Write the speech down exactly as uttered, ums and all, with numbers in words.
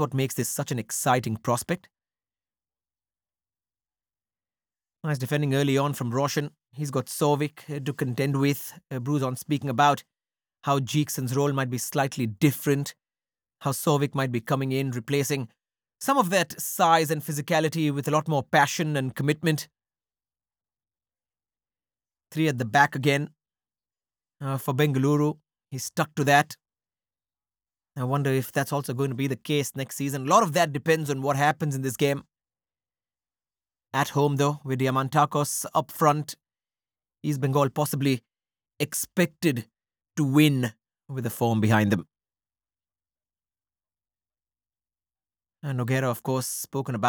what makes this such an exciting prospect. Nice defending early on from Roshan. He's got Sovic to contend with. Uh, Bruce on speaking about how Jeekson's role might be slightly different, how Sovic might be coming in, replacing some of that size and physicality with a lot more passion and commitment. Three at the back again uh, for Bengaluru. He's stuck to that. I wonder if that's also going to be the case next season. A lot of that depends on what happens in this game. At home, though, with Diamantakos up front, East Bengal possibly expected to win with the form behind them. And Nogueira, of course, spoken about